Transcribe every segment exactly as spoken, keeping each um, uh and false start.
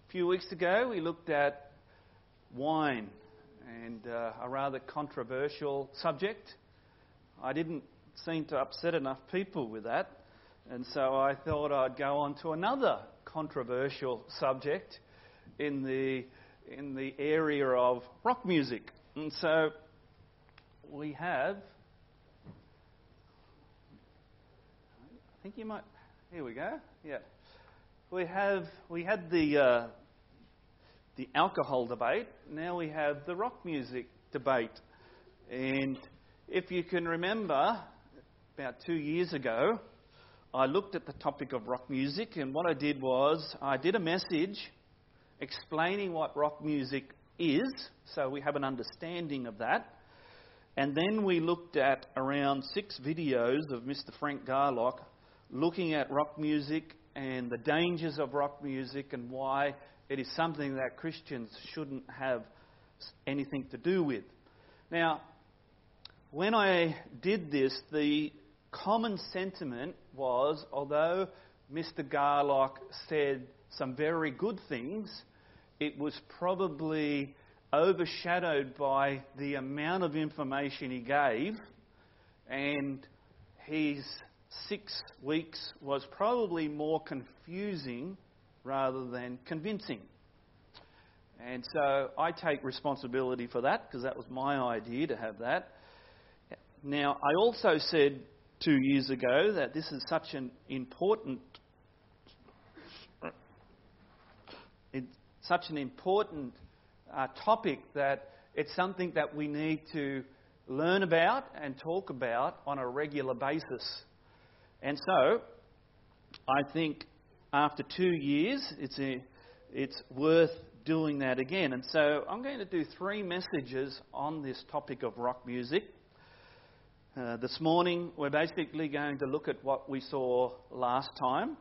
A few weeks ago, we looked at wine and uh, a rather controversial subject. I didn't seem to upset enough people with that, and so I thought I'd go on to another controversial subject in the in the area of rock music. And so we have, I think you might, here we go, yeah. We have, we had the uh, the alcohol debate. Now we have the rock music debate. And if you can remember, about two years ago, I looked at the topic of rock music, and what I did was I did a message explaining what rock music is, so we have an understanding of that. And then we looked at around six videos of Mister Frank Garlock looking at rock music and the dangers of rock music and why it is something that Christians shouldn't have anything to do with. Now, when I did this, the common sentiment was, although Mister Garlock said some very good things, it was probably overshadowed by the amount of information he gave, and his six weeks was probably more confusing rather than convincing. And so I take responsibility for that, because that was my idea to have that. Now, I also said two years ago that this is such an important it's such an important uh, topic that it's something that we need to learn about and talk about on a regular basis. And so, I think after two years, it's a, it's worth doing that again. And so, I'm going to do three messages on this topic of rock music. Uh, this morning, we're basically going to look at what we saw last time,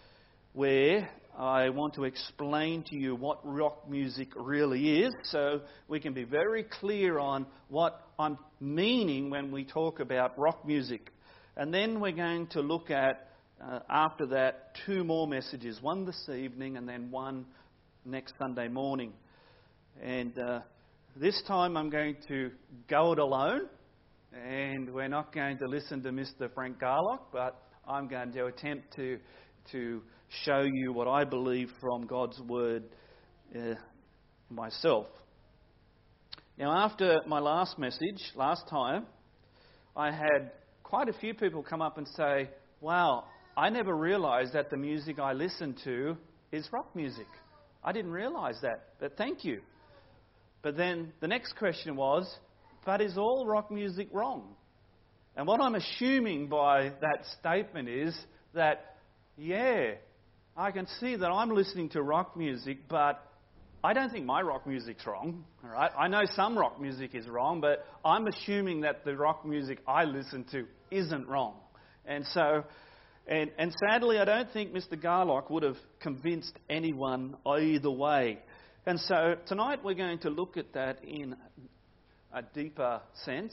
where I want to explain to you what rock music really is, so we can be very clear on what I'm meaning when we talk about rock music. And then we're going to look at, uh, after that, two more messages, one this evening and then one next Sunday morning. And uh, this time I'm going to go it alone, and we're not going to listen to Mister Frank Garlock, but I'm going to attempt to, to show you what I believe from God's Word uh, myself. Now, after my last message, last time, I had quite a few people come up and say, wow, I never realised that the music I listen to is rock music. I didn't realise that, but thank you. But then the next question was, but is all rock music wrong? And what I'm assuming by that statement is that, yeah, I can see that I'm listening to rock music, but I don't think my rock music's wrong. All right? I know some rock music is wrong, but I'm assuming that the rock music I listen to isn't wrong. And so, and, and sadly, I don't think Mister Garlock would have convinced anyone either way. And so tonight we're going to look at that in a deeper sense,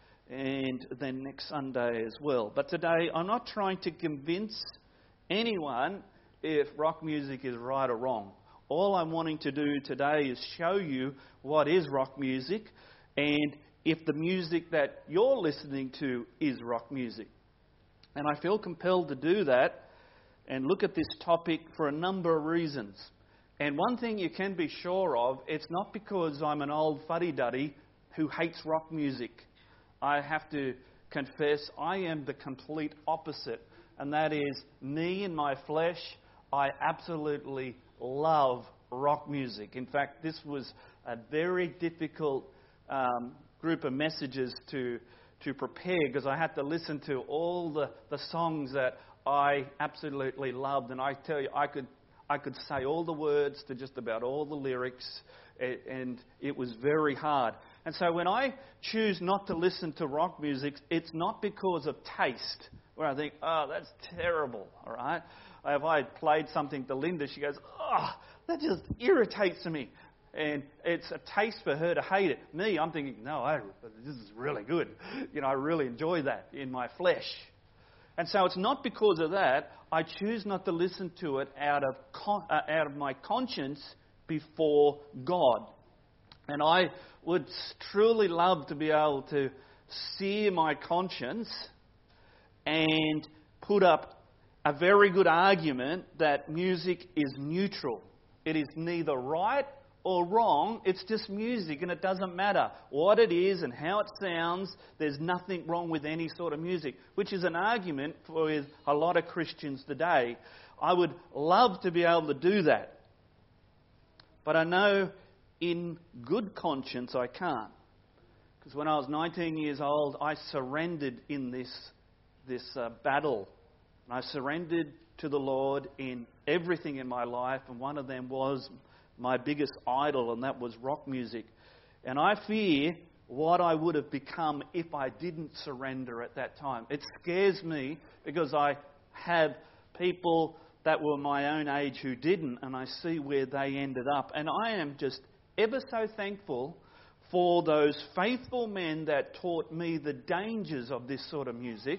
and then next Sunday as well. But today I'm not trying to convince anyone if rock music is right or wrong. All I'm wanting to do today is show you what is rock music and if the music that you're listening to is rock music. And I feel compelled to do that and look at this topic for a number of reasons. And one thing you can be sure of, it's not because I'm an old fuddy-duddy who hates rock music. I have to confess I am the complete opposite, and that is me in my flesh. I absolutely love rock music. In fact, this was a very difficult um, group of messages to to prepare, because I had to listen to all the, the songs that I absolutely loved, and I tell you, I could I could say all the words to just about all the lyrics, and it was very hard. And so when I choose not to listen to rock music, it's not because of taste, where I think, oh, that's terrible, all right? If I had played something to Linda, she goes, oh, that just irritates me. And it's a taste for her to hate it. Me, I'm thinking, no, I, this is really good. You know, I really enjoy that in my flesh. And so it's not because of that. I choose not to listen to it out of con- uh, out of my conscience. before God. And I would truly love to be able to sear my conscience and put up a very good argument that music is neutral. It is neither right or wrong. It's just music, and it doesn't matter what it is and how it sounds. There's nothing wrong with any sort of music, which is an argument for a lot of Christians today. I would love to be able to do that. But I know in good conscience I can't. Because when I was nineteen years old, I surrendered in this, this uh, battle. And I surrendered to the Lord in everything in my life, and one of them was my biggest idol, and that was rock music. And I fear what I would have become if I didn't surrender at that time. It scares me because I have people that were my own age who didn't, and I see where they ended up. And I am just ever so thankful for those faithful men that taught me the dangers of this sort of music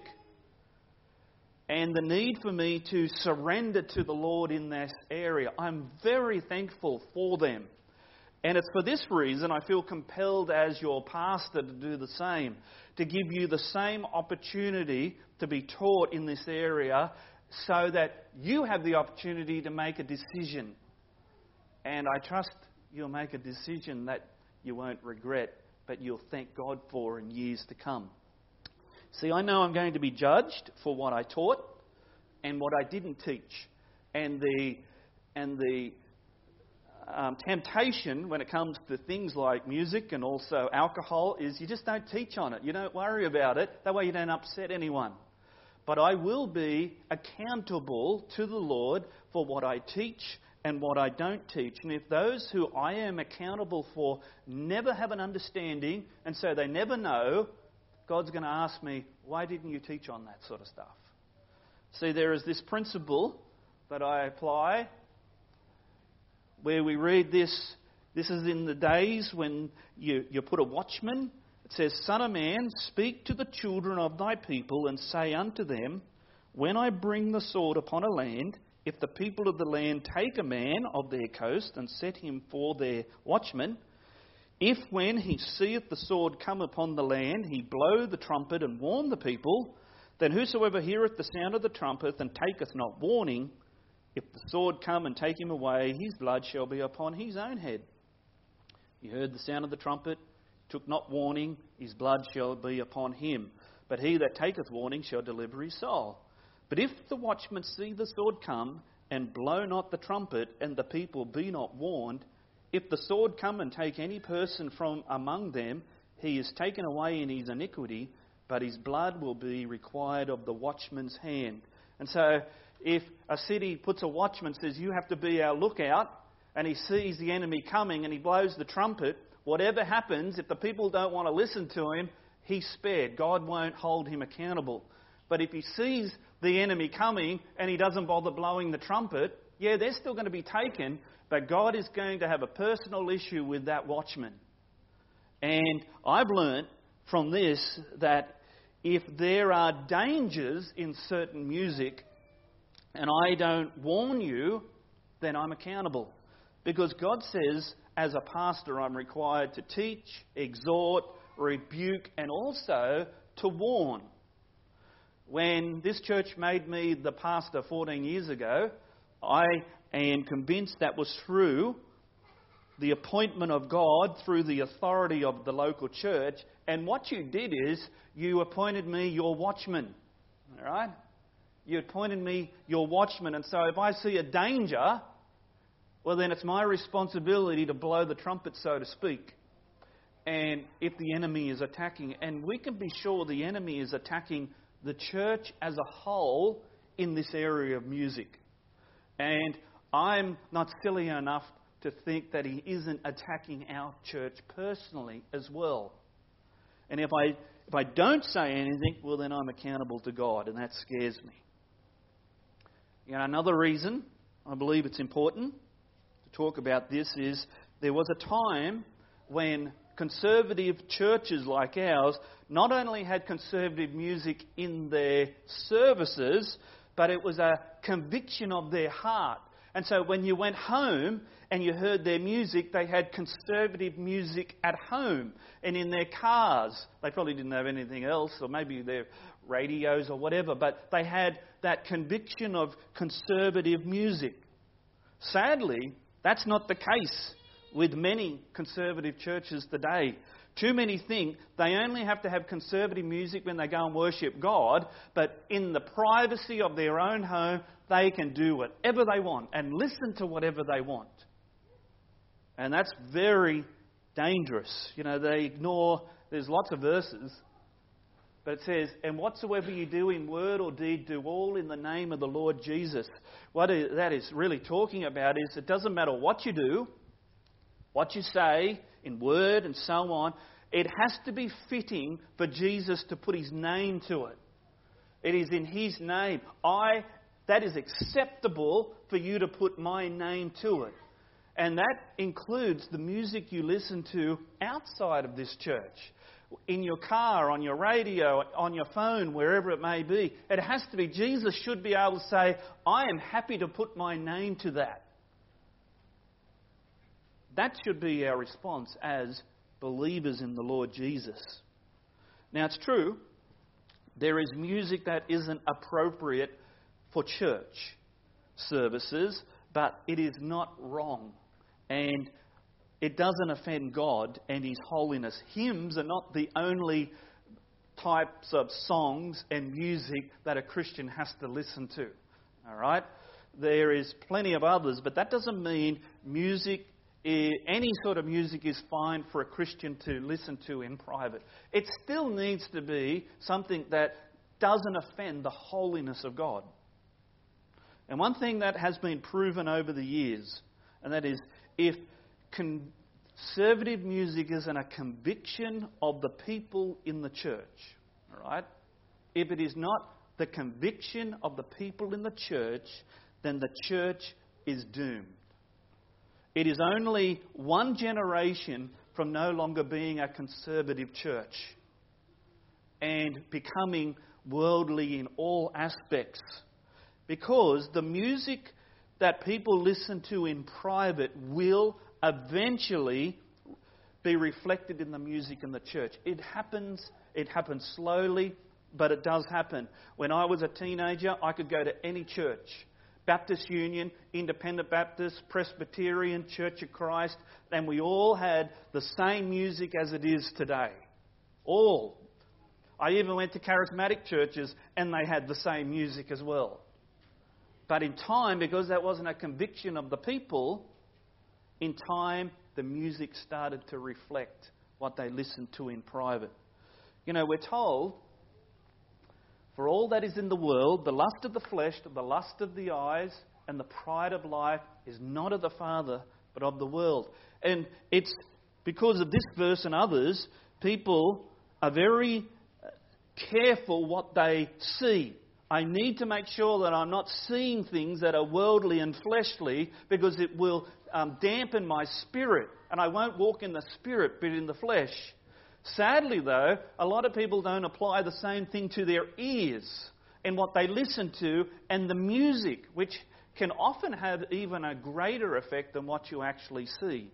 and the need for me to surrender to the Lord in this area. I'm very thankful for them. And it's for this reason I feel compelled as your pastor to do the same, to give you the same opportunity to be taught in this area so that you have the opportunity to make a decision. And I trust you'll make a decision that you won't regret, but you'll thank God for in years to come. See, I know I'm going to be judged for what I taught and what I didn't teach. And the and the um, temptation when it comes to things like music and also alcohol is you just don't teach on it. You don't worry about it. That way you don't upset anyone. But I will be accountable to the Lord for what I teach and what I don't teach. And if those who I am accountable for never have an understanding and so they never know, God's going to ask me, why didn't you teach on that sort of stuff? See, there is this principle that I apply where we read this. This is in the days when you, you put a watchman. It says, Son of man, speak to the children of thy people and say unto them, when I bring the sword upon a land, if the people of the land take a man of their coast and set him for their watchman, if when he seeth the sword come upon the land, he blow the trumpet and warn the people, then whosoever heareth the sound of the trumpet and taketh not warning, if the sword come and take him away, his blood shall be upon his own head. He heard the sound of the trumpet, took not warning, his blood shall be upon him. But he that taketh warning shall deliver his soul. But if the watchman see the sword come, and blow not the trumpet, and the people be not warned, if the sword come and take any person from among them, he is taken away in his iniquity, but his blood will be required of the watchman's hand. And so, if a city puts a watchman, says, you have to be our lookout, and he sees the enemy coming and he blows the trumpet, whatever happens, if the people don't want to listen to him, he's spared. God won't hold him accountable. But if he sees the enemy coming and he doesn't bother blowing the trumpet, yeah, they're still going to be taken, but God is going to have a personal issue with that watchman. And I've learnt from this that if there are dangers in certain music and I don't warn you, then I'm accountable. Because God says, as a pastor, I'm required to teach, exhort, rebuke, and also to warn. When this church made me the pastor fourteen years ago, I am convinced that was through the appointment of God, through the authority of the local church. And what you did is you appointed me your watchman. All right? You appointed me your watchman. And so if I see a danger, well, then it's my responsibility to blow the trumpet, so to speak. And if the enemy is attacking, and we can be sure the enemy is attacking the church as a whole in this area of music. And I'm not silly enough to think that he isn't attacking our church personally as well. And if I if I don't say anything, well, then I'm accountable to God, and that scares me. You know, another reason I believe it's important to talk about this is there was a time when conservative churches like ours not only had conservative music in their services, but it was a conviction of their heart. And so when you went home and you heard their music, they had conservative music at home and in their cars. They probably didn't have anything else, or maybe their radios or whatever, but they had that conviction of conservative music. Sadly, that's not the case with many conservative churches today. Too many think they only have to have conservative music when they go and worship God, but in the privacy of their own home, they can do whatever they want and listen to whatever they want. And that's very dangerous. You know, they ignore, there's lots of verses, but it says, and whatsoever you do in word or deed, do all in the name of the Lord Jesus. What that is really talking about is it doesn't matter what you do, what you say in word and so on, it has to be fitting for Jesus to put his name to it. It is in his name. I, that is acceptable for you to put my name to it. And that includes the music you listen to outside of this church. In your car, on your radio, on your phone, wherever it may be. It has to be, Jesus should be able to say, I am happy to put my name to that. That should be our response as believers in the Lord Jesus. Now it's true, there is music that isn't appropriate for church services, but it is not wrong. And it doesn't offend God and his holiness. Hymns are not the only types of songs and music that a Christian has to listen to. All right? There is plenty of others, but that doesn't mean music, any sort of music is fine for a Christian to listen to in private. It still needs to be something that doesn't offend the holiness of God. And one thing that has been proven over the years, and that is if conservative music isn't a conviction of the people in the church, all right? If it is not the conviction of the people in the church, then the church is doomed. It is only one generation from no longer being a conservative church and becoming worldly in all aspects. Because the music that people listen to in private will eventually be reflected in the music in the church. It happens, it happens slowly, but it does happen. When I was a teenager, I could go to any church. Baptist Union, Independent Baptist, Presbyterian, Church of Christ, and we all had the same music as it is today. All. I even went to charismatic churches and they had the same music as well. But in time, because that wasn't a conviction of the people, in time the music started to reflect what they listened to in private. You know, we're told, for all that is in the world, the lust of the flesh, the lust of the eyes, and the pride of life is not of the Father, but of the world. And it's because of this verse and others, people are very careful what they see. I need to make sure that I'm not seeing things that are worldly and fleshly, because it will um, dampen my spirit, and I won't walk in the spirit but in the flesh. Sadly, though, a lot of people don't apply the same thing to their ears and what they listen to and the music, which can often have even a greater effect than what you actually see.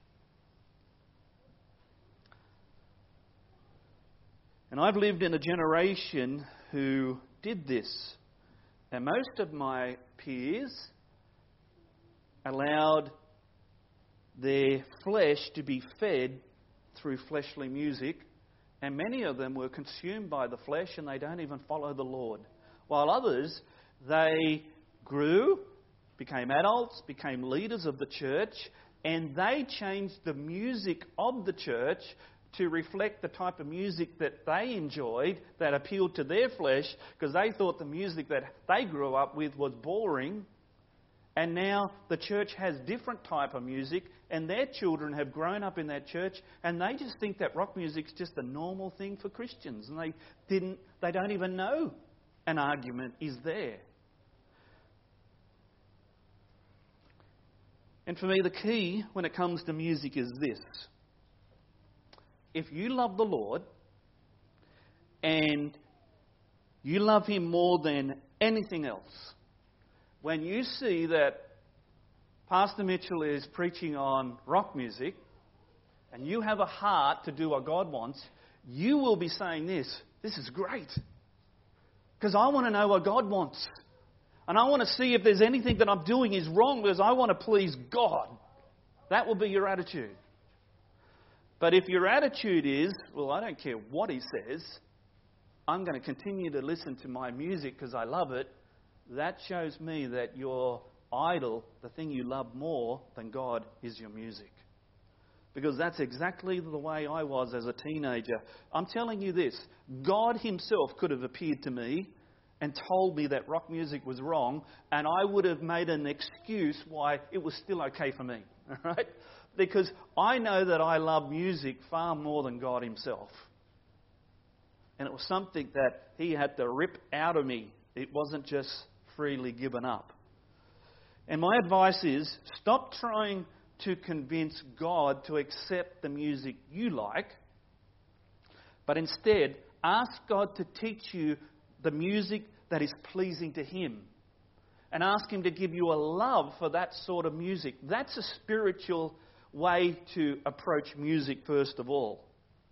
And I've lived in a generation who did this. And most of my peers allowed their flesh to be fed through fleshly music, and many of them were consumed by the flesh and they don't even follow the Lord. While others, they grew, became adults, became leaders of the church, and they changed the music of the church to reflect the type of music that they enjoyed, that appealed to their flesh, because they thought the music that they grew up with was boring. And now the church has different type of music, and their children have grown up in that church, and they just think that rock music's just a normal thing for Christians, and they didn't, they don't even know an argument is there. And for me, the key when it comes to music is this. If you love the Lord and you love Him more than anything else, when you see that Pastor Mitchell is preaching on rock music, and you have a heart to do what God wants, you will be saying this, this is great. Because I want to know what God wants. And I want to see if there's anything that I'm doing is wrong because I want to please God. That will be your attitude. But if your attitude is, well, I don't care what he says, I'm going to continue to listen to my music because I love it, that shows me that your idol, the thing you love more than God, is your music. Because that's exactly the way I was as a teenager. I'm telling you this, God himself could have appeared to me and told me that rock music was wrong, and I would have made an excuse why it was still okay for me. All right? Because I know that I love music far more than God himself. And it was something that he had to rip out of me. It wasn't just freely given up. And my advice is, stop trying to convince God to accept the music you like, but instead ask God to teach you the music that is pleasing to him. And ask him to give you a love for that sort of music. That's a spiritual way to approach music first of all.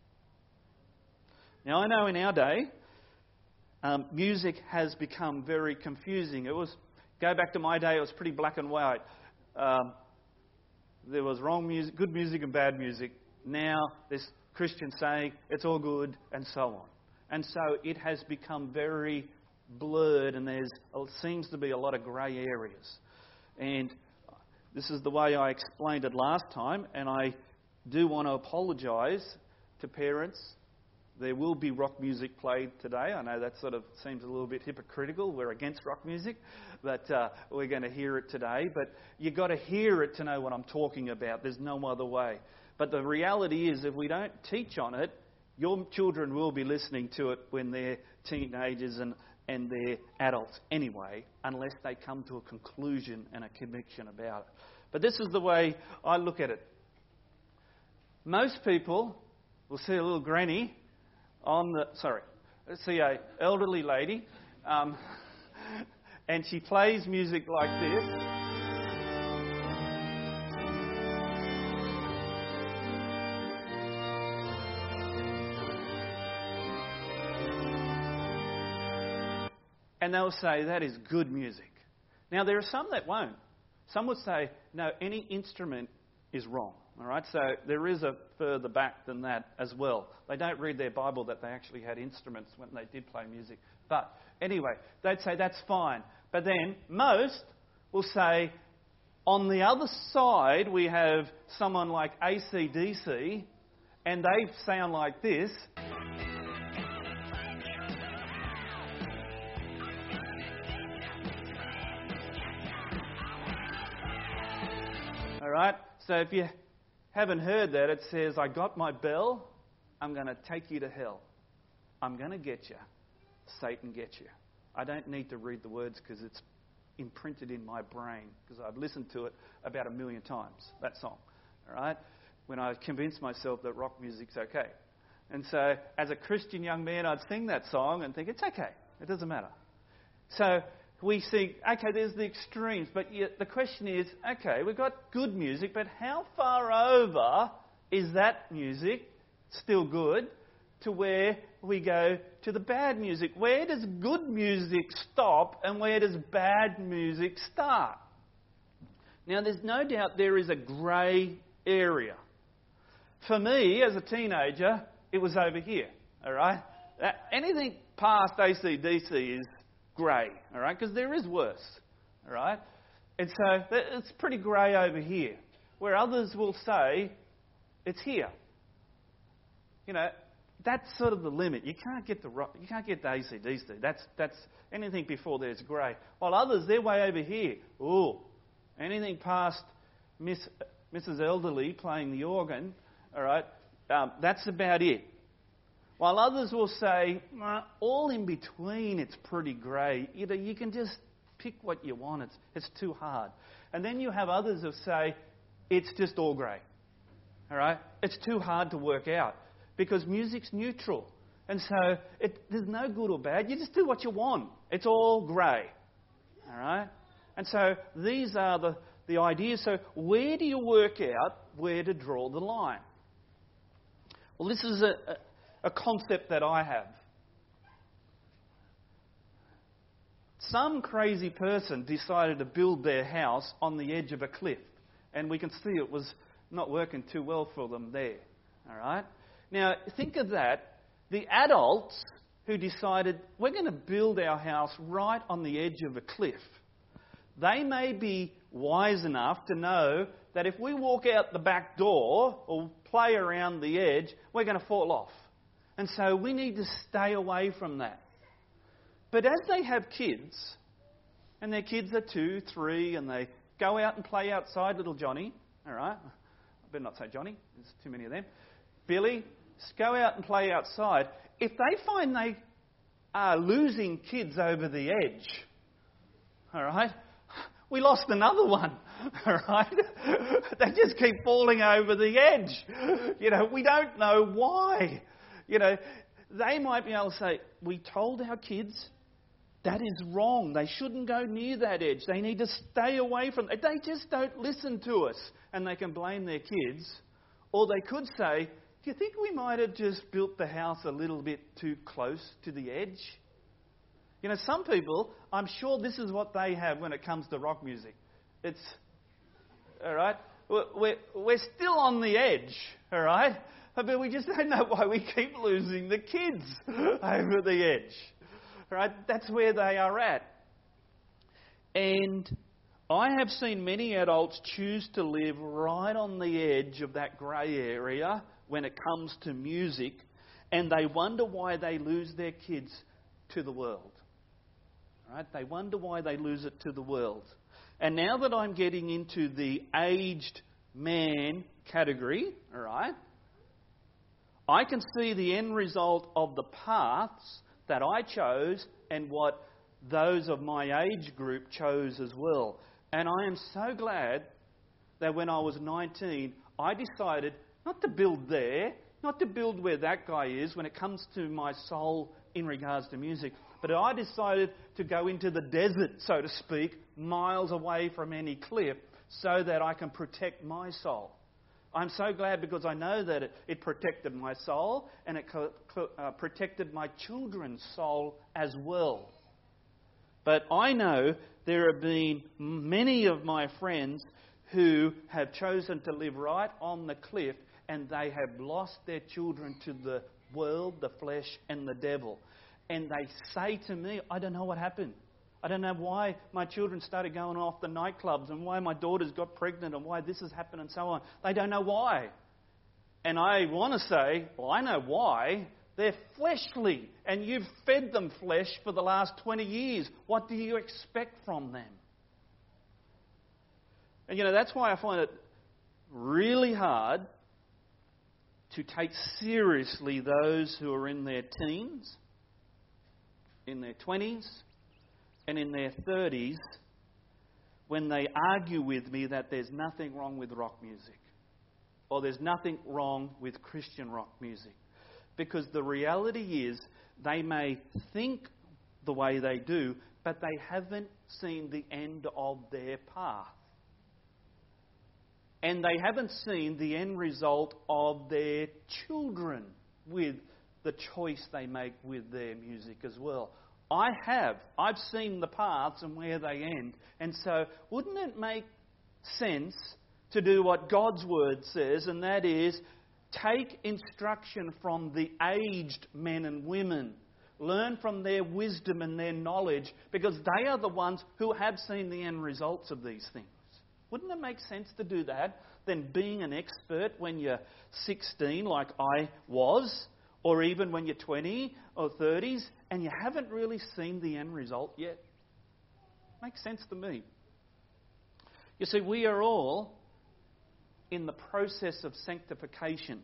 Now I know in our day, um, music has become very confusing. It was, go back to my day, it was pretty black and white. Um, there was wrong music, good music and bad music. Now there's Christians saying it's all good and so on. And so it has become very blurred and there's it seems to be a lot of grey areas. And this is the way I explained it last time, and I do want to apologise to parents. There will be rock music played today. I know that sort of seems a little bit hypocritical. We're against rock music, but uh, we're going to hear it today. But you've got to hear it to know what I'm talking about. There's no other way. But the reality is, if we don't teach on it, your children will be listening to it when they're teenagers and, and they're adults anyway, unless they come to a conclusion and a conviction about it. But this is the way I look at it. Most people will see a little granny on the, sorry, see a elderly lady, um, and she plays music like this. And they'll say, that is good music. Now, there are some that won't. Some would say, no, any instrument is wrong. All right, so there is a further back than that as well. They don't read their Bible that they actually had instruments when they did play music. But anyway, they'd say that's fine. But then most will say, on the other side, we have someone like A C D C, and they sound like this. All right, so if you haven't heard that, it says, I got my bell, I'm going to take you to hell. I'm going to get you. Satan get you. I don't need to read the words because it's imprinted in my brain because I've listened to it about a million times, that song. All right, when I convinced myself that rock music's okay. And so as a Christian young man, I'd sing that song and think, it's okay. It doesn't matter. So we see, okay, there's the extremes, but yet the question is, okay, we've got good music, but how far over is that music still good to where we go to the bad music? Where does good music stop and where does bad music start? Now, there's no doubt there is a grey area. For me, as a teenager, it was over here, all right? Anything past A C D C is grey, all right, because there is worse, all right? And so it's pretty grey over here, where others will say it's here. You know, that's sort of the limit. You can't get the you can't get the A C D C. That's that's anything before there's grey. While others, they're way over here. Ooh, anything past Miss Missus Elderly playing the organ, all right, um, that's about it. While others will say, nah, all in between, it's pretty grey. You know, you can just pick what you want. It's, it's too hard. And then you have others who say, it's just all grey. All right? It's too hard to work out because music's neutral. And so it, there's no good or bad. You just do what you want. It's all grey. All right? And so these are the, the idea. So where do you work out where to draw the line? Well, this is a, a, a concept that I have. Some crazy person decided to build their house on the edge of a cliff. And we can see it was not working too well for them there. All right? Now, think of that. The adults who decided, we're going to build our house right on the edge of a cliff. They may be wise enough to know that if we walk out the back door or play around the edge, we're going to fall off. And so we need to stay away from that. But as they have kids, and their kids are two, three, and they go out and play outside, little Johnny, all right? I better not say Johnny, there's too many of them. Billy, go out and play outside. If they find they are losing kids over the edge, all right, we lost another one, all right? They just keep falling over the edge. You know, we don't know why. You know, they might be able to say, we told our kids that is wrong. They shouldn't go near that edge. They need to stay away from it. They just don't listen to us. And they can blame their kids. Or they could say, do you think we might have just built the house a little bit too close to the edge? You know, some people, I'm sure this is what they have when it comes to rock music. It's, all right, we're, we're still on the edge, all right? But we just don't know why we keep losing the kids over the edge. Right? That's where they are at. And I have seen many adults choose to live right on the edge of that grey area when it comes to music, and they wonder why they lose their kids to the world. Right? They wonder why they lose it to the world. And now that I'm getting into the aged man category, all right, I can see the end result of the paths that I chose and what those of my age group chose as well. And I am so glad that when I was nineteen, I decided not to build there, not to build where that guy is when it comes to my soul in regards to music, but I decided to go into the desert, so to speak, miles away from any cliff so that I can protect my soul. I'm so glad because I know that it, it protected my soul and it co- co- uh, protected my children's soul as well. But I know there have been many of my friends who have chosen to live right on the cliff and they have lost their children to the world, the flesh and the devil. And they say to me, I don't know what happened. I don't know why my children started going off the nightclubs and why my daughters got pregnant and why this has happened and so on. They don't know why. And I want to say, well, I know why. They're fleshly and you've fed them flesh for the last twenty years. What do you expect from them? And, you know, that's why I find it really hard to take seriously those who are in their teens, in their twenties, and in their thirties when they argue with me that there's nothing wrong with rock music or there's nothing wrong with Christian rock music. Because the reality is they may think the way they do, but they haven't seen the end of their path. And they haven't seen the end result of their children with the choice they make with their music as well. I have. I've seen the paths and where they end. And so wouldn't it make sense to do what God's Word says, and that is take instruction from the aged men and women. Learn from their wisdom and their knowledge because they are the ones who have seen the end results of these things. Wouldn't it make sense to do that than being an expert when you're sixteen like I was, or even when you're twenty or thirties and you haven't really seen the end result yet? Makes sense to me. You see, we are all in the process of sanctification.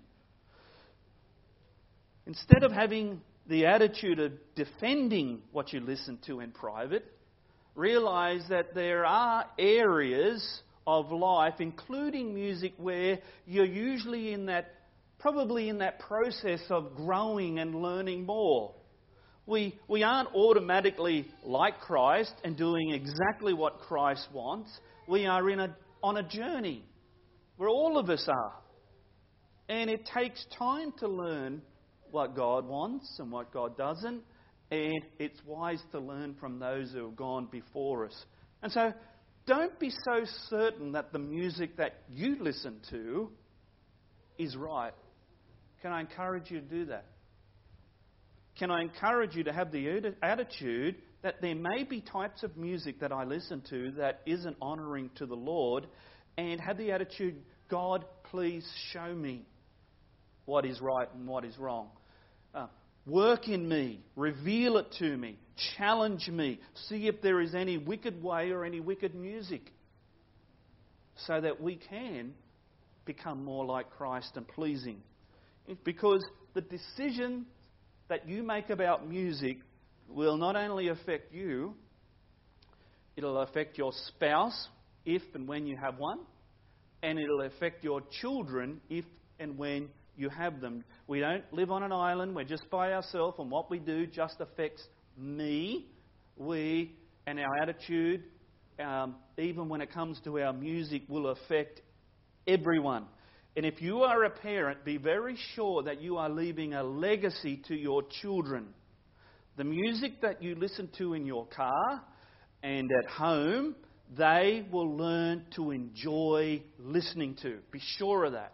Instead of having the attitude of defending what you listen to in private, realise that there are areas of life, including music, where you're usually in that, probably in that process of growing and learning more. We, we aren't automatically like Christ and doing exactly what Christ wants. We are in an on a journey where all of us are. And it takes time to learn what God wants and what God doesn't. And it's wise to learn from those who have gone before us. And so don't be so certain that the music that you listen to is right. Can I encourage you to do that? Can I encourage you to have the attitude that there may be types of music that I listen to that isn't honouring to the Lord, and have the attitude, God, please show me what is right and what is wrong. Uh, work in me, reveal it to me, challenge me, see if there is any wicked way or any wicked music, so that we can become more like Christ and pleasing. Because the decision that you make about music will not only affect you, it'll affect your spouse if and when you have one, and it'll affect your children if and when you have them. We don't live on an island, we're just by ourselves, and what we do just affects me. We and our attitude, um, even when it comes to our music, will affect everyone. And if you are a parent, be very sure that you are leaving a legacy to your children. The music that you listen to in your car and at home, they will learn to enjoy listening to. Be sure of that.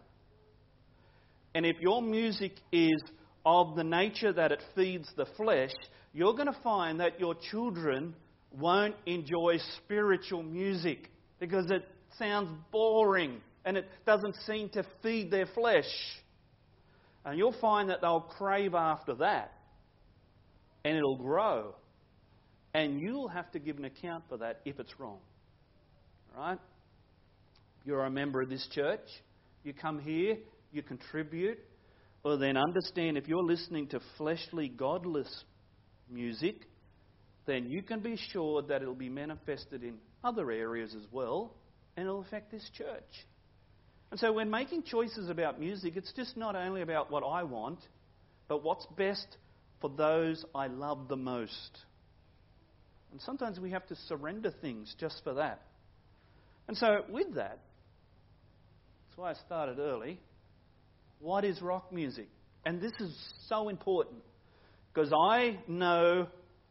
And if your music is of the nature that it feeds the flesh, you're going to find that your children won't enjoy spiritual music because it sounds boring and it doesn't seem to feed their flesh. And you'll find that they'll crave after that. And it'll grow. And you'll have to give an account for that if it's wrong. All right? You're a member of this church. You come here, you contribute. Well, then understand if you're listening to fleshly, godless music, then you can be sure that it'll be manifested in other areas as well, and it'll affect this church. And so when making choices about music, it's just not only about what I want, but what's best for those I love the most. And sometimes we have to surrender things just for that. And so with that, that's why I started early, what is rock music? And this is so important, because I know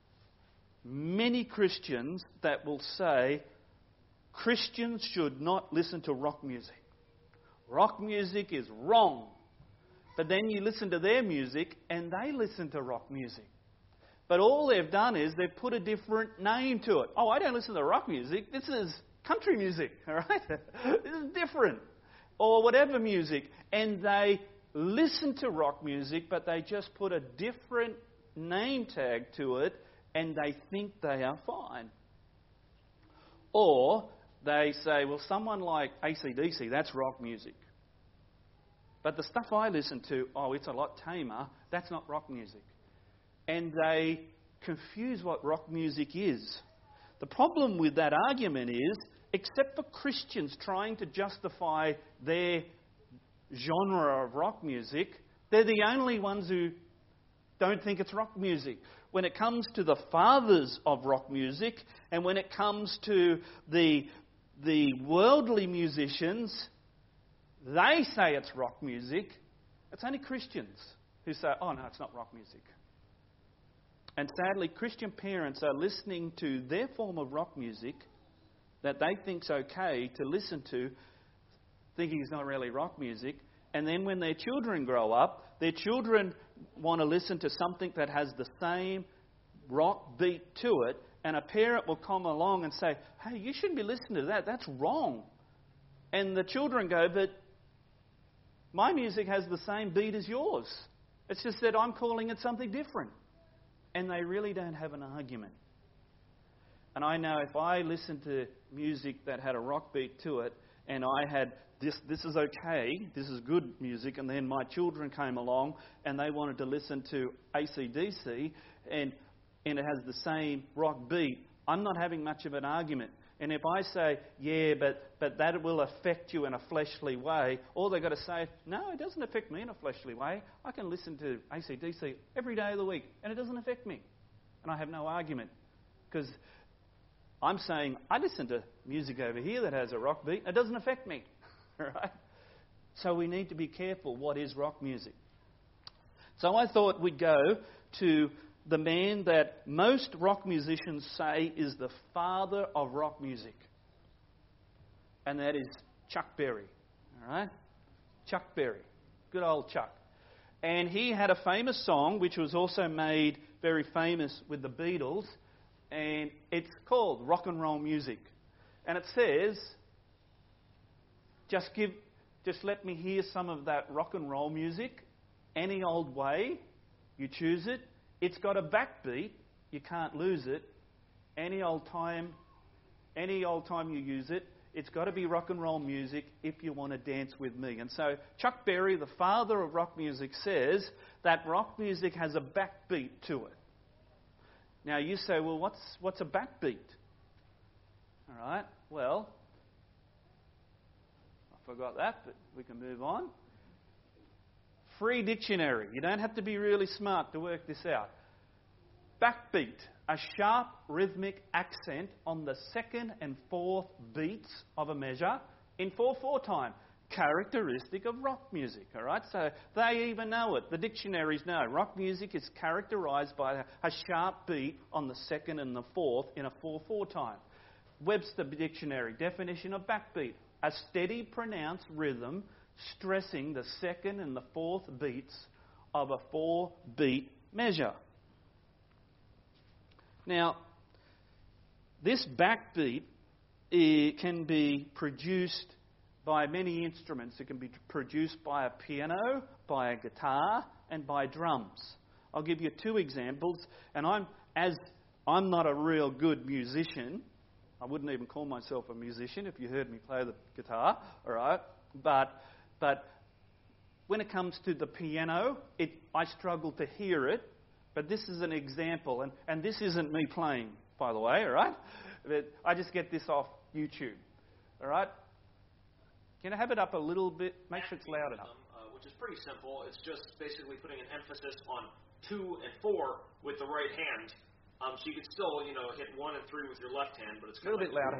many Christians that will say Christians should not listen to rock music. Rock music is wrong. But then you listen to their music and they listen to rock music. But all they've done is they've put a different name to it. Oh, I don't listen to rock music. This is country music, all right? This is different. Or whatever music. And they listen to rock music, but they just put a different name tag to it and they think they are fine. Or they say, well, someone like A C D C, that's rock music. But the stuff I listen to, oh, it's a lot tamer, that's not rock music. And they confuse what rock music is. The problem with that argument is, except for Christians trying to justify their genre of rock music, they're the only ones who don't think it's rock music. When it comes to the fathers of rock music, and when it comes to the the worldly musicians, they say it's rock music. It's only Christians who say, oh no, it's not rock music. And sadly, Christian parents are listening to their form of rock music that they think's okay to listen to, thinking it's not really rock music. And then when their children grow up, their children want to listen to something that has the same rock beat to it, and a parent will come along and say, hey, you shouldn't be listening to that. That's wrong. And the children go, but my music has the same beat as yours. It's just that I'm calling it something different. And they really don't have an argument. And I know if I listened to music that had a rock beat to it, and I had this, this is okay, this is good music, and then my children came along and they wanted to listen to A C D C, and and it has the same rock beat, I'm not having much of an argument. And if I say, yeah, but, but that will affect you in a fleshly way, all they've got to say, no, it doesn't affect me in a fleshly way. I can listen to A C D C every day of the week, and it doesn't affect me. And I have no argument, because I'm saying I listen to music over here that has a rock beat. It doesn't affect me. Right? So we need to be careful what is rock music. So I thought we'd go to the man that most rock musicians say is the father of rock music. And that is Chuck Berry. All right? Chuck Berry. Good old Chuck. And he had a famous song which was also made very famous with the Beatles. And it's called Rock and Roll Music. And it says, just give, just let me hear some of that rock and roll music, any old way, you choose it. It's got a backbeat, you can't lose it. Any old time, any old time you use it, it's got to be rock and roll music if you want to dance with me. And so Chuck Berry, the father of rock music, says that rock music has a backbeat to it. Now you say, well, what's what's a backbeat? All right, well, I forgot that, but we can move on. Free dictionary. You don't have to be really smart to work this out. Backbeat, a sharp rhythmic accent on the second and fourth beats of a measure in four four time. Characteristic of rock music, all right? So they even know it. The dictionaries know. Rock music is characterized by a sharp beat on the second and the fourth in a four four time. Webster Dictionary, definition of backbeat, a steady pronounced rhythm stressing the second and the fourth beats of a four-beat measure. Now, this backbeat it can be produced by many instruments. It can be produced by a piano, by a guitar, and by drums. I'll give you two examples. And I'm, as I'm not a real good musician, I wouldn't even call myself a musician if you heard me play the guitar, all right? But, but when it comes to the piano, it, I struggle to hear it. But this is an example, and, and this isn't me playing, by the way, all right? But I just get this off YouTube, all right? Can I have it up a little bit? Make sure it's loud enough. Uh, which is pretty simple. It's just basically putting an emphasis on two and four with the right hand. Um, so you can still, you know, hit one and three with your left hand, but it's a little like, bit louder.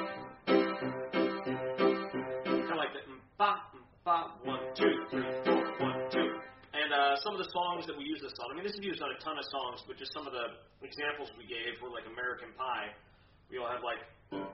Kind of like the ba ba one two three four one two. And uh, some of the songs that we use this on. I mean, this is used on a ton of songs, but just some of the examples we gave were like American Pie. We all have like.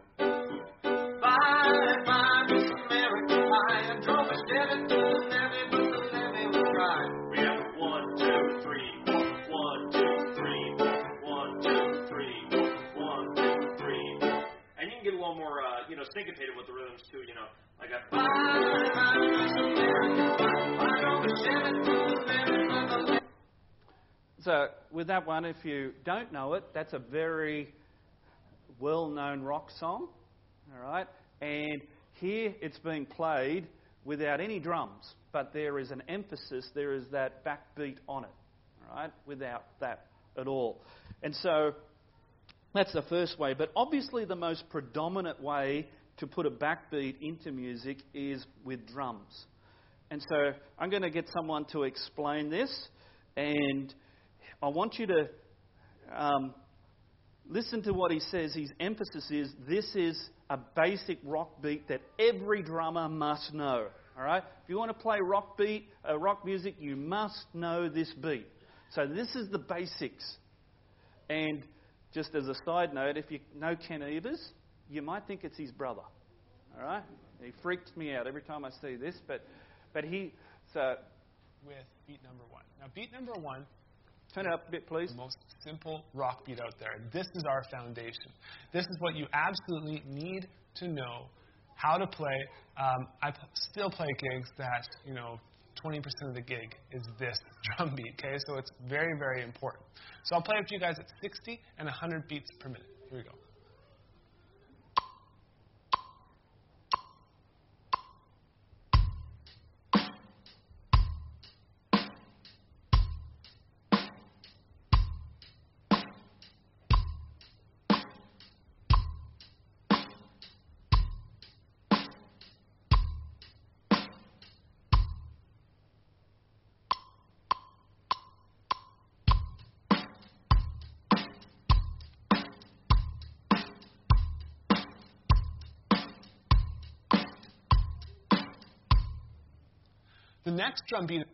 Bye, bye, Miss American Pie. I drove a Chevy to the levee, but the levee was dry. We have one, two, three, one, two, three, one, two, three, one, two, three. And you can get a little more, uh, you know, syncopated with the rhythms too, you know. Like a bye, bye, Miss American Pie. I drove a Chevy to the levee, but the levee. So, with that one, if you don't know it, that's a very well-known rock song. All right, and here it's being played without any drums, but there is an emphasis, there is that backbeat on it, all right, without that at all. And so that's the first way, but obviously the most predominant way to put a backbeat into music is with drums. And so I'm going to get someone to explain this, and I want you to um, listen to what he says. His emphasis is this is a basic rock beat that every drummer must know. All right? If you want to play rock beat, uh, rock music, you must know this beat. So this is the basics. And just as a side note, if you know Ken Evers, you might think it's his brother. All right? He freaks me out every time I see this, but but he so with beat number one. Now, beat number one. Turn it up a bit, please. The most simple rock beat out there. This is our foundation. This is what you absolutely need to know how to play. Um, I p- still play gigs that, you know, twenty percent of the gig is this drum beat, okay? So it's very, very important. So I'll play it for you guys at sixty and one hundred beats per minute. Here we go. The next drum beat.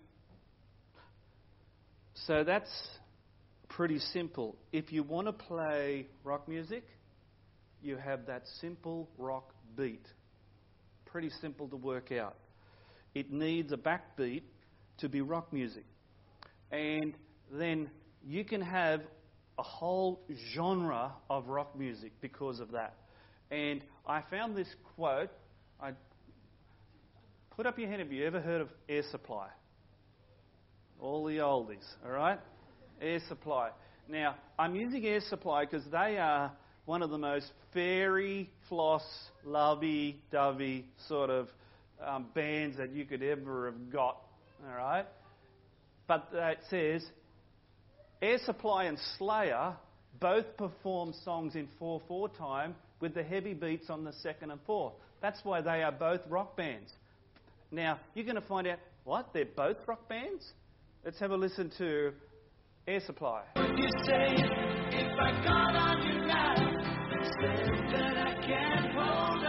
So that's pretty simple. If you want to play rock music, you have that simple rock beat. Pretty simple to work out. It needs a backbeat to be rock music. And then you can have a whole genre of rock music because of that. And I found this quote. I put up your hand. Have you ever heard of Air Supply? All the oldies, all right? Air Supply. Now, I'm using Air Supply because they are one of the most fairy, floss, lovey-dovey sort of um, bands that you could ever have got, all right? But it says, Air Supply and Slayer both perform songs in four four time with the heavy beats on the second and fourth. That's why they are both rock bands. Now, you're going to find out, what, they're both rock bands? Let's have a listen to Air Supply. You say, if I got on you now, say that I can't hold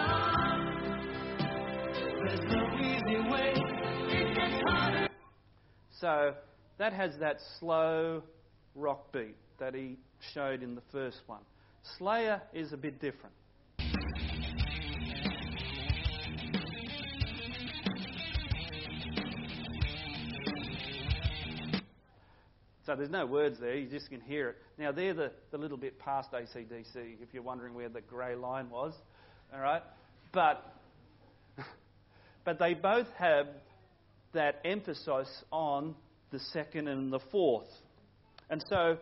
on. There's no easy way, it gets harder. So that has that slow rock beat that he showed in the first one. Slayer is a bit different. So there's no words there, you just can hear it. Now they're the, the little bit past A C D C, if you're wondering where the grey line was. All right? But, but they both have that emphasis on the second and the fourth. And so,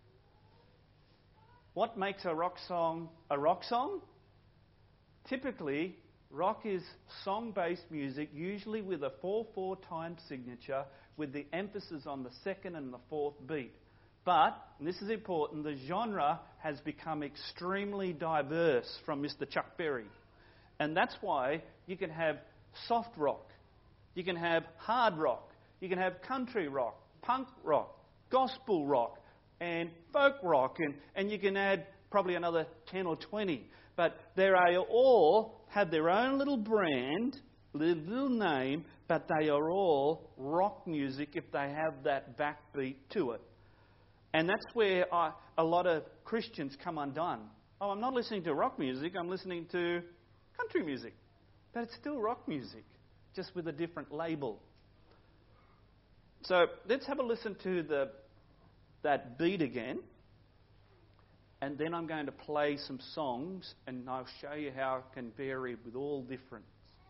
what makes a rock song a rock song? Typically, rock is song-based music, usually with a four four time signature, with the emphasis on the second and the fourth beat. But, and this is important, the genre has become extremely diverse from Mister Chuck Berry. And that's why you can have soft rock, you can have hard rock, you can have country rock, punk rock, gospel rock, and folk rock, and, and you can add probably another ten or twenty. But they are all have their own little brand, little name, but they are all rock music if they have that backbeat to it. And that's where I, a lot of Christians come undone. Oh, I'm not listening to rock music, I'm listening to country music. But it's still rock music, just with a different label. So let's have a listen to the that beat again. And then I'm going to play some songs and I'll show you how it can vary with all different.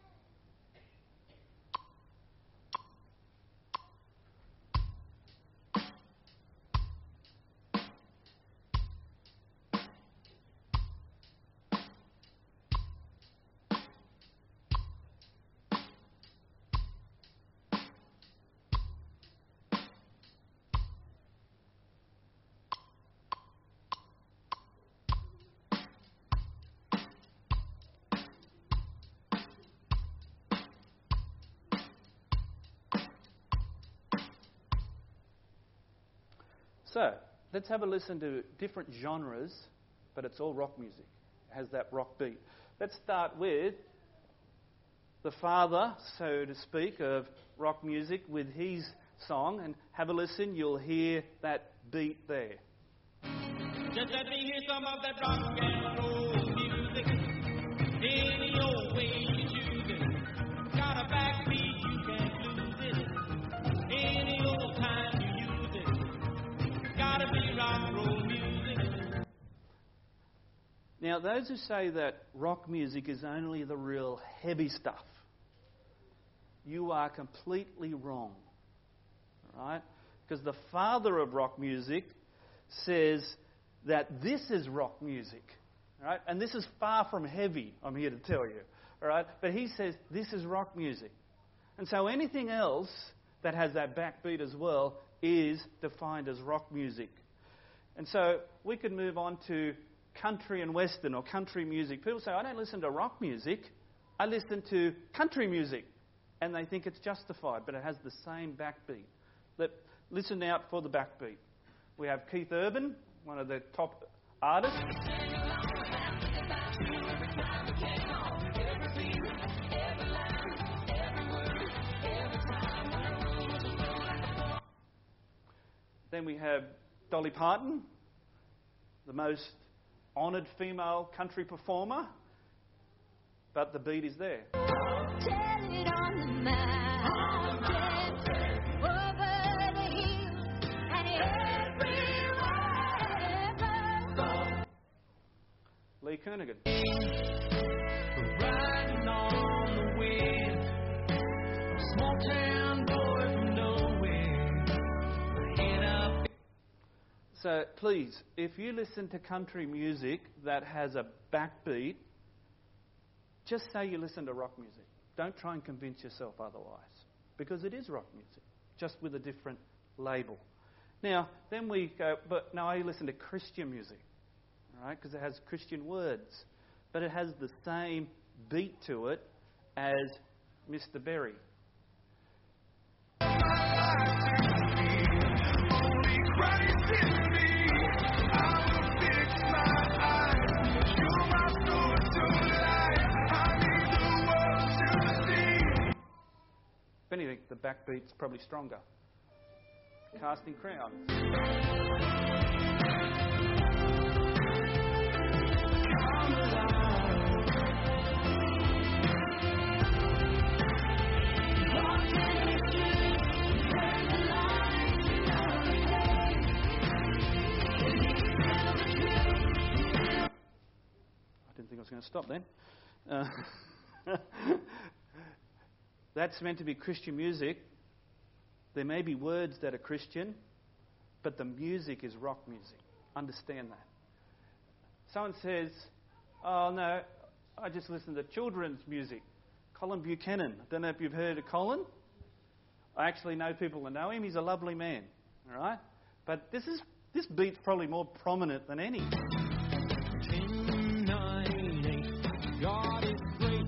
So, let's have a listen to different genres, but it's all rock music. It has that rock beat. Let's start with the father, so to speak, of rock music with his song. And have a listen, you'll hear that beat there. Just let me hear some of that rock and roll music. Any old way you choose it. Got a backbeat, you can't lose it. Any old time you use it. Gotta be rock and roll music. Now, those who say that rock music is only the real heavy stuff, you are completely wrong. All right? Because the father of rock music says that this is rock music. All right? And this is far from heavy, I'm here to tell you. All right? But he says this is rock music. And so anything else that has that backbeat as well is defined as rock music. And so we could move on to country and western or country music. People say, I don't listen to rock music, I listen to country music. And they think it's justified, but it has the same backbeat. Let, listen out for the backbeat. We have Keith Urban, one of the top artists. Then we have Dolly Parton, the most honoured female country performer, but the beat is there. Lee Kernaghan. Riding on the wind, small town boy from nowhere. Head up. So please, if you listen to country music that has a backbeat, just say you listen to rock music. Don't try and convince yourself otherwise, because it is rock music, just with a different label. Now, then we go, but no, I listen to Christian music, all right, because it has Christian words, but it has the same beat to it as Mister Berry. If anything, the backbeat's probably stronger. Casting Crowns. I didn't think I was going to stop then. Uh, That's meant to be Christian music. There may be words that are Christian, but the music is rock music. Understand that. Someone says, oh no, I just listen to children's music. Colin Buchanan. I don't know if you've heard of Colin. I actually know people that know him. He's a lovely man. All right? But this is this beat's probably more prominent than any. ten, nine, eight, God is great.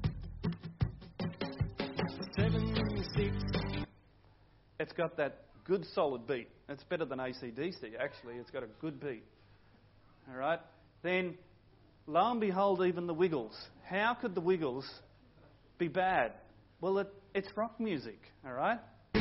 seven, six. It's got that good solid beat. It's better than A C D C, actually. It's got a good beat. All right? Then, lo and behold, even the Wiggles. How could the Wiggles be bad? Well, it, it's rock music. All right?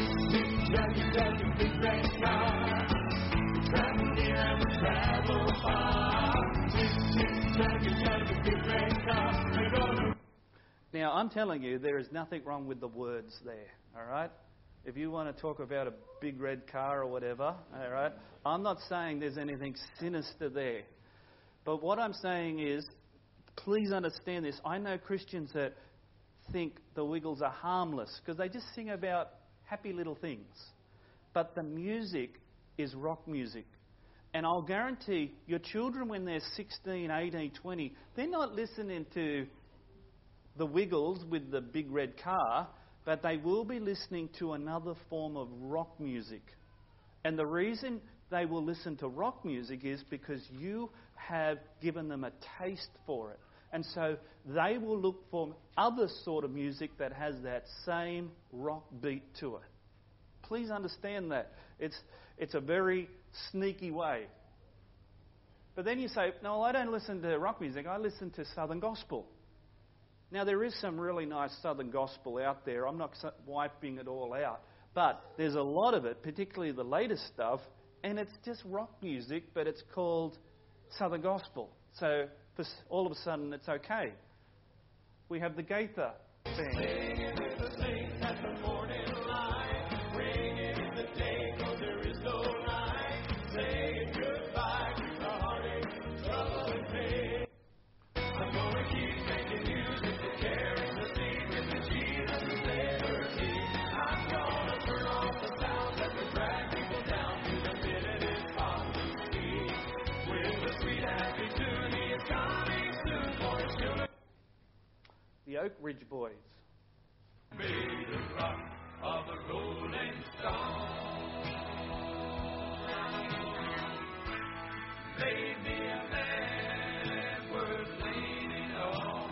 Now, I'm telling you, there is nothing wrong with the words there. All right? If you want to talk about a big red car or whatever, all right, I'm not saying there's anything sinister there. But what I'm saying is, please understand this. I know Christians that think the Wiggles are harmless because they just sing about happy little things. But the music is rock music. And I'll guarantee your children, when they're sixteen, eighteen, twenty, they're not listening to the Wiggles with the big red car, but they will be listening to another form of rock music. And the reason they will listen to rock music is because you have given them a taste for it. And so they will look for other sort of music that has that same rock beat to it. Please understand that. It's, it's a very sneaky way. But then you say, no, I don't listen to rock music, I listen to Southern Gospel. Now, there is some really nice Southern Gospel out there. I'm not wiping it all out. But there's a lot of it, particularly the latest stuff, and it's just rock music, but it's called Southern Gospel. So for all of a sudden, it's okay. We have the Gaither Band. The Oak Ridge Boys. Be the rock of a rolling stone. Made me a man worth leaning on.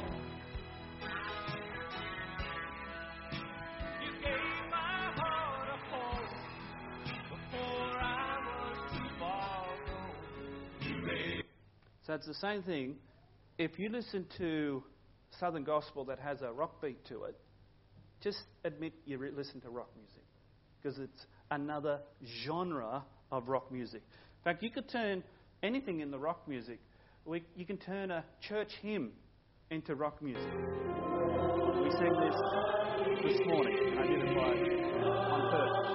You gave my heart a home before I was too far gone. You made. So it's the same thing. If you listen to Southern Gospel that has a rock beat to it, just admit you re- listen to rock music. because it's another genre of rock music. In fact, you could turn anything in the rock music. We, you can turn a church hymn into rock music. We sang this this morning, and I did it by on purpose.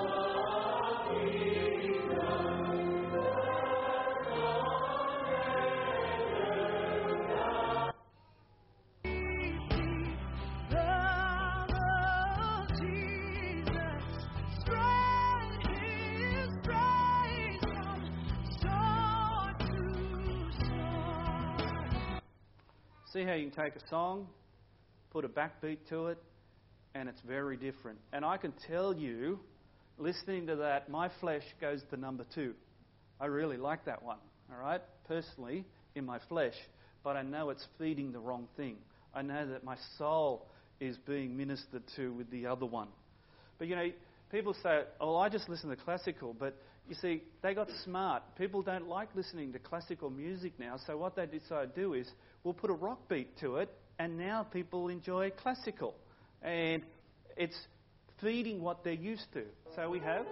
See how you can take a song, put a backbeat to it, and it's very different. And I can tell you, listening to that, my flesh goes to number two. I really like that one, all right, personally, in my flesh. But I know it's feeding the wrong thing. I know that my soul is being ministered to with the other one. But, you know, people say, oh, I just listen to classical. But, you see, they got smart. People don't like listening to classical music now. So what they decide to do is, we'll put a rock beat to it, and now people enjoy classical. And it's feeding what they're used to. So we have...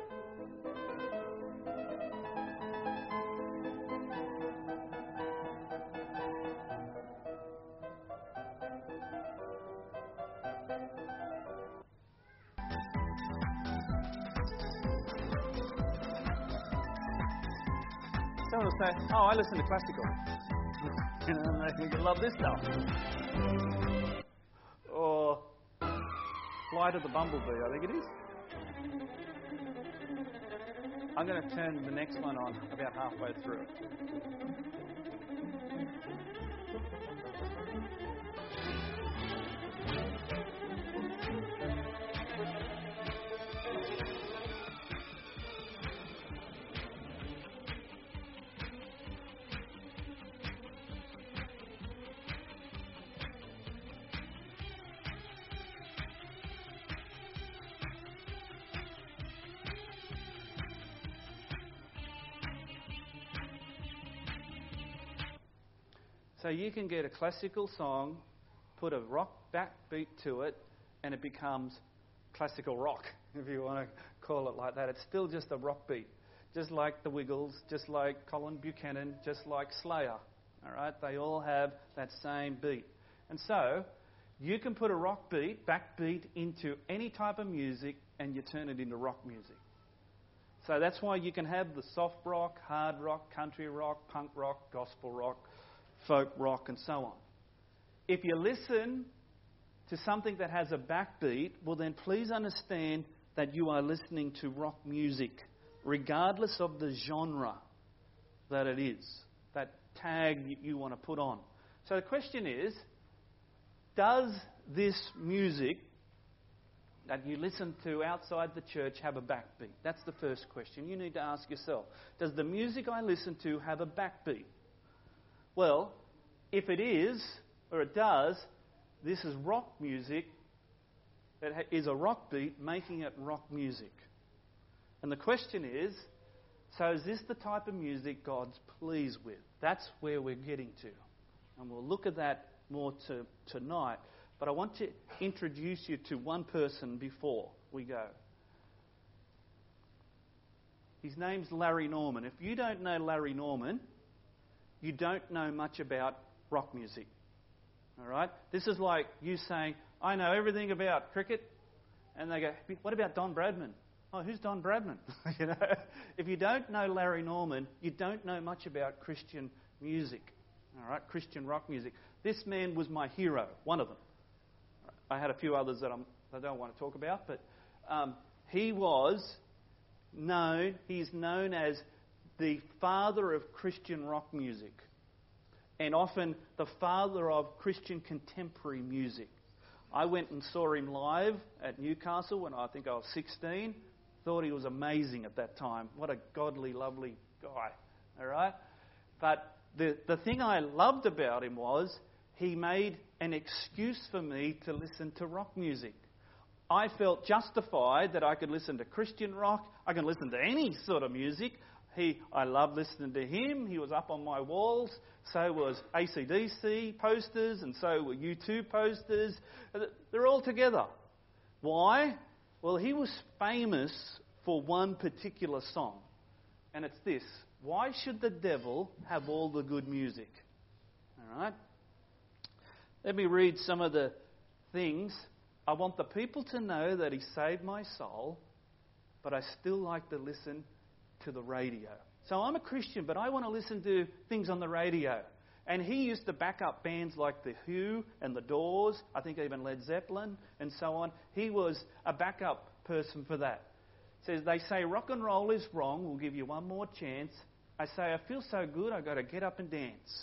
Someone will say, oh, I listen to classical. You know, I think you love this stuff. Or Flight of the Bumblebee, I think it is. I'm going to turn the next one on about halfway through. So you can get a classical song, put a rock backbeat to it, and it becomes classical rock, if you want to call it like that. It's still just a rock beat, just like the Wiggles, just like Colin Buchanan, just like Slayer. All right, they all have that same beat. And so you can put a rock beat, backbeat, into any type of music, and you turn it into rock music. So that's why you can have the soft rock, hard rock, country rock, punk rock, gospel rock, folk rock, and so on. If you listen to something that has a backbeat, well then please understand that you are listening to rock music, regardless of the genre that it is, that tag you want to put on. So the question is, does this music that you listen to outside the church have a backbeat? That's the first question you need to ask yourself. Does the music I listen to have a backbeat? Well, if it is, or it does, this is rock music that is a rock beat making it rock music. And the question is, so is this the type of music God's pleased with? That's where we're getting to. And we'll look at that more to, tonight. But I want to introduce you to one person before we go. His name's Larry Norman. If you don't know Larry Norman, you don't know much about rock music. All right? This is like you saying, I know everything about cricket. And they go, what about Don Bradman? Oh, who's Don Bradman? You know, if you don't know Larry Norman, you don't know much about Christian music. All right? Christian rock music. This man was my hero, one of them. I had a few others that I'm, I don't want to talk about, but um, he was known, he's known as the father of Christian rock music, and often the father of Christian contemporary music. I went and saw him live at Newcastle when I think I was sixteen. Thought he was amazing at that time. What a godly, lovely guy. All right? But the, the thing I loved about him was he made an excuse for me to listen to rock music. I felt justified that I could listen to Christian rock. I can listen to any sort of music. He, I loved listening to him. He was up on my walls. So was A C D C posters, and so were U two posters. They're all together. Why? Well, he was famous for one particular song. And it's this: why should the devil have all the good music? All right? Let me read some of the things. I want the people to know that he saved my soul, but I still like to listen to the radio. So I'm a Christian, but I want to listen to things on the radio. And he used to back up bands like The Who and The Doors, I think even Led Zeppelin and so on. He was a backup person for that. Says, they say rock and roll is wrong, we'll give you one more chance. I say, I feel so good, I've got to get up and dance.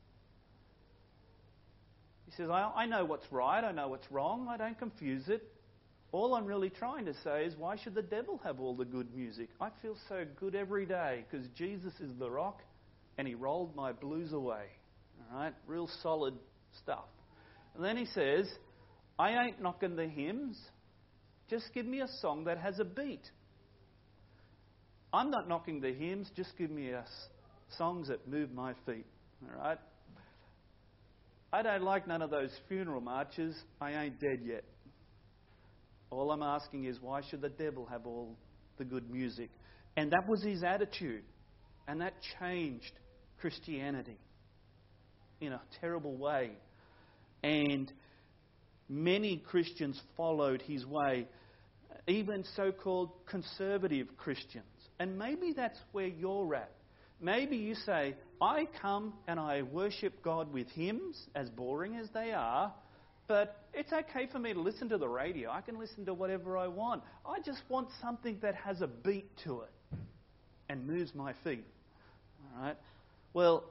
He says, I, I know what's right, I know what's wrong, I don't confuse it. All I'm really trying to say is, why should the devil have all the good music? I feel so good every day because Jesus is the rock and he rolled my blues away. All right, real solid stuff. And then he says, I ain't knocking the hymns, just give me a song that has a beat. I'm not knocking the hymns, just give me a, songs that move my feet. All right? I don't like none of those funeral marches. I ain't dead yet. All I'm asking is, why should the devil have all the good music? And that was his attitude. And that changed Christianity in a terrible way. And many Christians followed his way, even so-called conservative Christians. And maybe that's where you're at. Maybe you say, I come and I worship God with hymns, as boring as they are, but it's okay for me to listen to the radio. I can listen to whatever I want. I just want something that has a beat to it and moves my feet. All right? Well,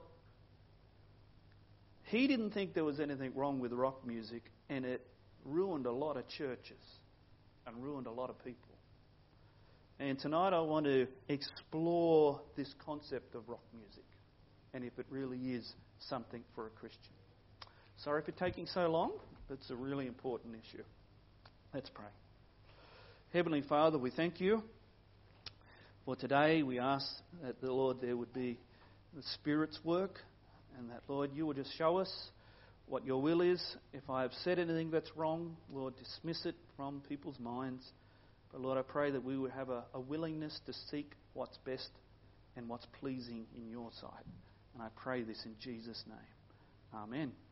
he didn't think there was anything wrong with rock music, and it ruined a lot of churches and ruined a lot of people. And tonight I want to explore this concept of rock music and if it really is something for a Christian. Sorry for taking so long, but it's a really important issue. Let's pray. Heavenly Father, we thank you for today. We ask that, the Lord, there would be the Spirit's work, and that, Lord, you would just show us what your will is. If I have said anything that's wrong, Lord, dismiss it from people's minds. But Lord, I pray that we would have a, a willingness to seek what's best and what's pleasing in your sight. And I pray this in Jesus' name. Amen.